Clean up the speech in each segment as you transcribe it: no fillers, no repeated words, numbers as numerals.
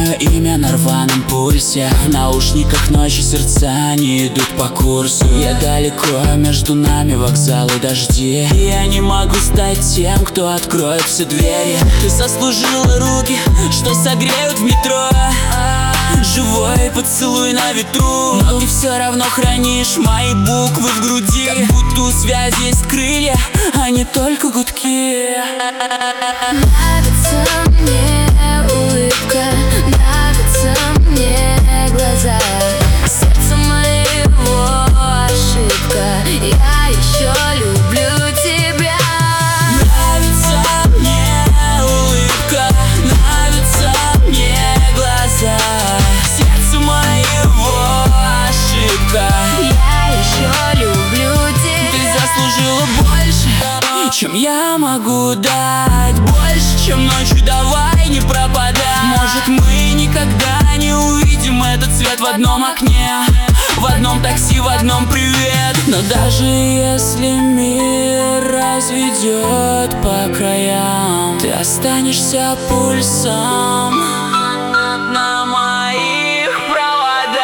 мое имя на рваном пульсе. В наушниках ночи, сердца не идут по курсу. Я далеко, между нами вокзал и дожди. И я не могу стать тем, кто откроет все двери. Ты заслужила руки, что согреют в метро. Живой поцелуй на ветру. Но ты все равно хранишь мои буквы в груди. Как будто у связи есть крылья, а не только гудки. Нравится мне улыбка, нравятся мне глаза. Сердце моего ошибка, я еще люблю тебя. Нравится мне улыбка, нравятся мне глаза. Сердце моего ошибка, Я еще люблю ты тебя. заслужила больше, чем я могу дать. Больше, чем ночью, давай не пропадай. Может, мы никогда не увидим этот свет в одном окне, в одном такси, в одном привет. Но даже если мир разведет по краям, ты останешься пульсом на моих проводах.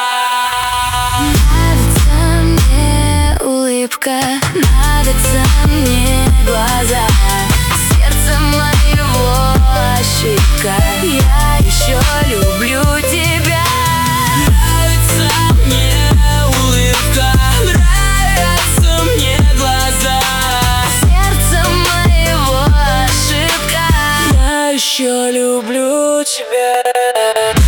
Нравится мне улыбка, нравятся мне глаза. Сердце моего ошибка, я еще люблю тебя. Нравится мне улыбка, нравятся мне глаза. Сердце моего ошибка, Я еще люблю тебя.